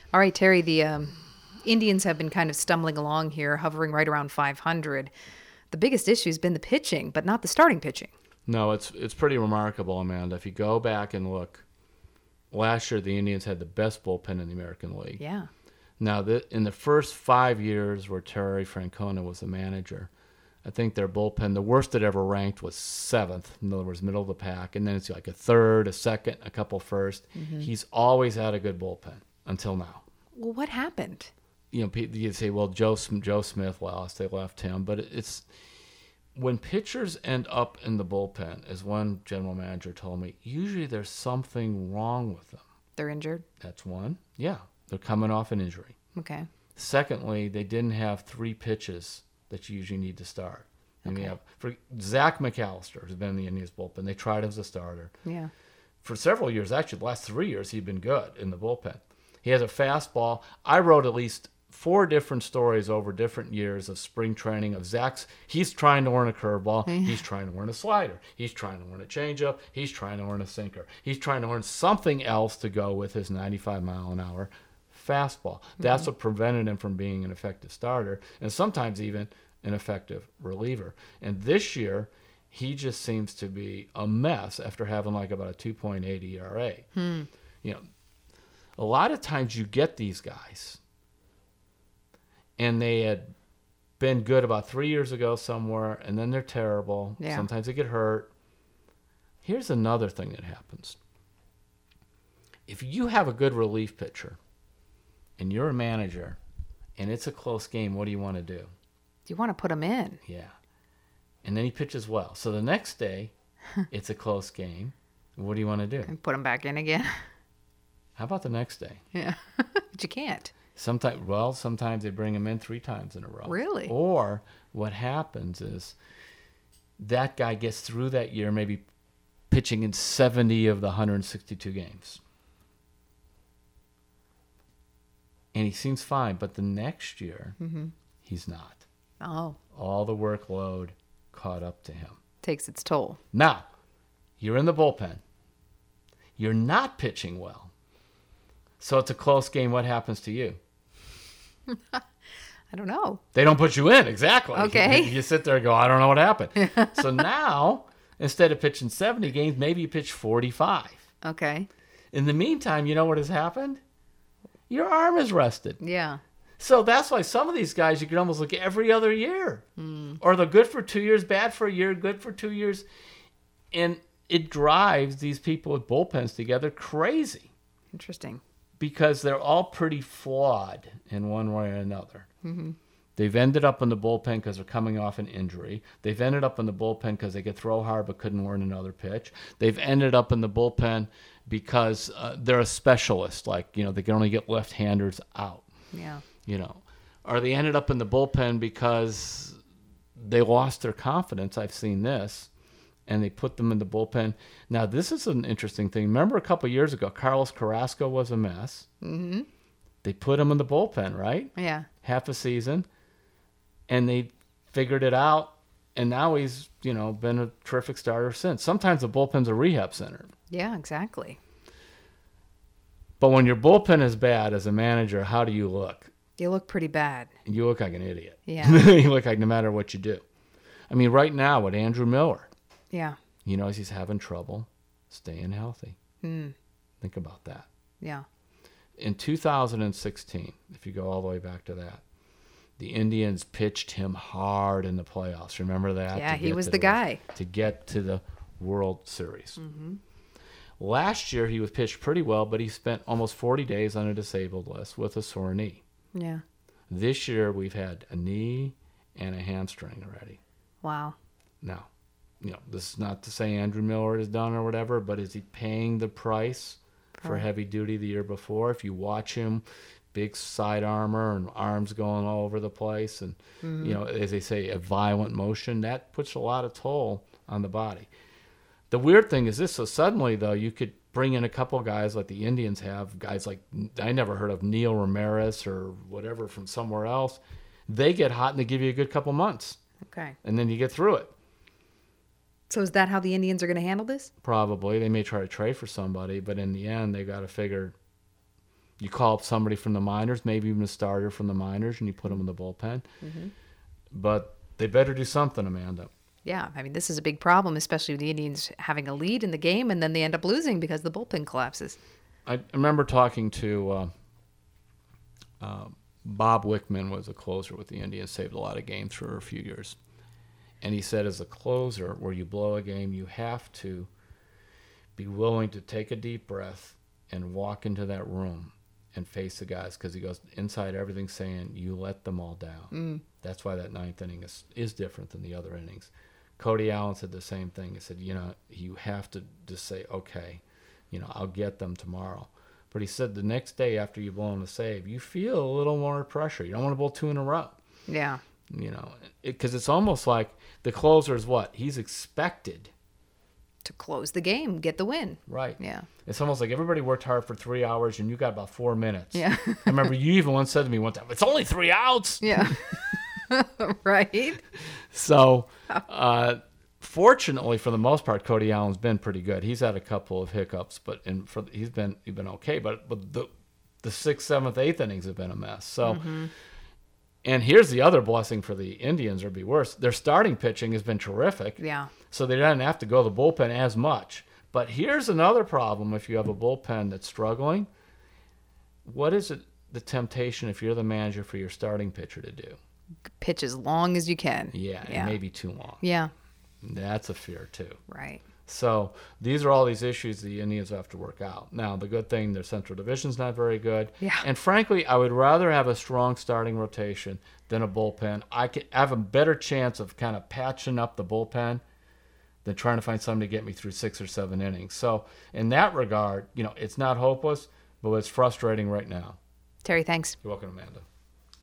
All right, Terry, the Indians have been kind of stumbling along here, hovering right around 500. The biggest issue has been the pitching, but not the starting pitching. No, it's pretty remarkable, Amanda. If you go back and look, last year the Indians had the best bullpen in the American League. Yeah. Now, in the first 5 years where Terry Francona was the manager, I think their bullpen, the worst it ever ranked was 7th. In other words, middle of the pack. And then it's like a 3rd, a 2nd, a couple first. Mm-hmm. He's always had a good bullpen until now. Well, what happened? You know, you'd say, well, Joe Smith lost. They left him. But it's when pitchers end up in the bullpen, as one general manager told me, usually there's something wrong with them. They're injured? That's one. Yeah, they're coming off an injury. Okay. Secondly, they didn't have 3 pitches that you usually need to start. And we have for Zach McAllister, who's been in the Indians bullpen. They tried him as a starter. Yeah. For several years, actually, the last 3 years, he'd been good in the bullpen. He has a fastball. I wrote at least 4 different stories over different years of spring training of Zach's. He's trying to learn a curveball. He's trying to learn a slider. He's trying to learn a changeup. He's trying to learn a sinker. He's trying to learn something else to go with his 95-mile-an-hour fastball. That's what prevented him from being an effective starter and sometimes even an effective reliever. And this year, he just seems to be a mess after having like about a 2.8 ERA. You know, a lot of times you get these guys, and they had been good about 3 years ago somewhere, and then they're terrible. Yeah. Sometimes they get hurt. Here's another thing that happens. If you have a good relief pitcher, and you're a manager, and it's a close game, what do you want to do? You want to put them in. Yeah. And then he pitches well. So the next day, it's a close game. What do you want to do? And put them back in again. How about the next day? Yeah. But you can't. Sometimes they bring him in 3 times in a row. Really? Or what happens is that guy gets through that year maybe pitching in 70 of the 162 games. And he seems fine, but the next year, he's not. Oh. All the workload caught up to him. Takes its toll. Now, you're in the bullpen. You're not pitching well. So it's a close game. What happens to you? I don't know. They don't put you in, exactly. Okay. You sit there and go, I don't know what happened. So now, instead of pitching 70 games, maybe you pitch 45. Okay. In the meantime, you know what has happened? Your arm is rested. Yeah. So that's why some of these guys you can almost look every other year. Or they're good for 2 years, bad for a year, good for 2 years. And it drives these people with bullpens together crazy. Interesting. Because they're all pretty flawed in one way or another. They've ended up in the bullpen because they're coming off an injury. They've ended up in the bullpen because they could throw hard but couldn't learn another pitch. They've ended up in the bullpen because they're a specialist, like, you know, they can only get left-handers out. Yeah. You know, or they ended up in the bullpen because they lost their confidence. I've seen this, and they put them in the bullpen. Now, this is an interesting thing. Remember a couple of years ago, Carlos Carrasco was a mess. Mm-hmm. They put him in the bullpen, right? Yeah. Half a season, and they figured it out, and now he's, you know, been a terrific starter since. Sometimes the bullpen's a rehab center. Yeah, exactly. But when your bullpen is bad as a manager, how do you look? You look pretty bad. You look like an idiot. Yeah. You look like no matter what you do. I mean, right now with Andrew Miller, Yeah. you know, he's having trouble staying healthy. Think about that. Yeah. In 2016, if you go all the way back to that, the Indians pitched him hard in the playoffs. Remember that? Yeah, he was the guy. To get to the World Series. Last year, he was pitched pretty well, but he spent almost 40 days on a disabled list with a sore knee. Yeah. This year, we've had a knee and a hamstring already. Wow. Now, you know, this is not to say Andrew Miller is done or whatever, but is he paying the price for heavy duty the year before? If you watch him, big side armor and arms going all over the place and, you know, as they say, a violent motion, that puts a lot of toll on the body. The weird thing is this, so suddenly, though, you could bring in a couple guys like the Indians have, guys like, I never heard of Neil Ramirez or whatever from somewhere else. They get hot and they give you a good couple months. Okay. And then you get through it. So is that how the Indians are going to handle this? Probably. They may try to trade for somebody, but in the end, they got to figure You call up somebody from the minors, maybe even a starter from the minors, and you put them in the bullpen. Mm-hmm. But they better do something, Amanda. Yeah, I mean, this is a big problem, especially with the Indians having a lead in the game, and then they end up losing because the bullpen collapses. I remember talking to Bob Wickman, was a closer with the Indians, saved a lot of games for a few years. And he said, as a closer, where you blow a game, you have to be willing to take a deep breath and walk into that room and face the guys, because he goes, inside everything's saying, you let them all down. That's why that ninth inning is different than the other innings. Cody Allen said the same thing. He said, you have to just say, okay, I'll get them tomorrow. But he said the next day after you've blown a save, you feel a little more pressure. You don't want to bowl 2 in a row. Yeah. Because it's almost like the closer is what? He's expected to close the game, get the win. Right. Yeah. It's almost like everybody worked hard for 3 hours and you got about 4 minutes. Yeah. I remember you even once said to me one time, it's only 3 outs. Yeah. Right. So, fortunately, for the most part, Cody Allen's been pretty good. He's had a couple of hiccups, but he's been okay. But the 6th, 7th, 8th innings have been a mess. So, and here's the other blessing for the Indians, or be worse. Their starting pitching has been terrific. Yeah. So they don't have to go to the bullpen as much. But here's another problem if you have a bullpen that's struggling. What is it, the temptation, if you're the manager, for your starting pitcher to do? Pitch as long as you can. Yeah, and maybe too long. Yeah. That's a fear, too. Right. So these are all these issues the Indians have to work out. Now, the good thing, their Central Division's not very good. Yeah. And frankly, I would rather have a strong starting rotation than a bullpen. I could have a better chance of kind of patching up the bullpen than trying to find somebody to get me through 6 or 7 innings. So in that regard, it's not hopeless, but it's frustrating right now. Terry, thanks. You're welcome, Amanda.